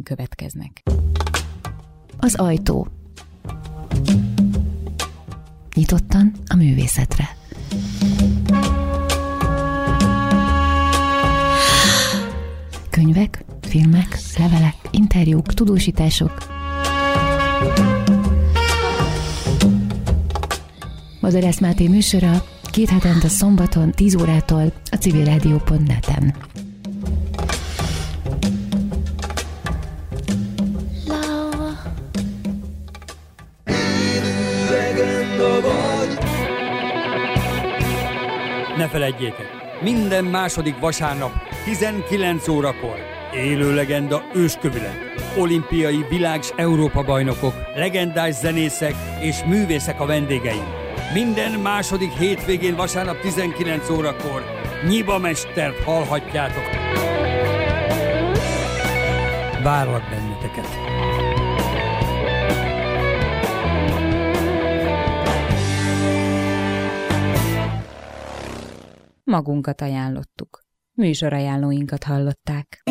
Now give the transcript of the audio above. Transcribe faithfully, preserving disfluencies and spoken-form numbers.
híreink következnek. Az ajtó. Nyitottan a művészetre. Könyvek, filmek, levelek, interjúk, tudósítások. Bozorász Máté műsora két hetente szombaton tíz órától a civilrádió pont net-en. Ne feledjétek, minden második vasárnap tizenkilenc órakor élő legenda őskövület, olimpiai világ- és Európa-bajnokok, legendás zenészek és művészek a vendégeim. Minden második hétvégén vasárnap tizenkilenc órakor Nyiba Mestert hallhatjátok. Várlak benneteket! Magunkat ajánlottuk. Műsorajánlóinkat hallották.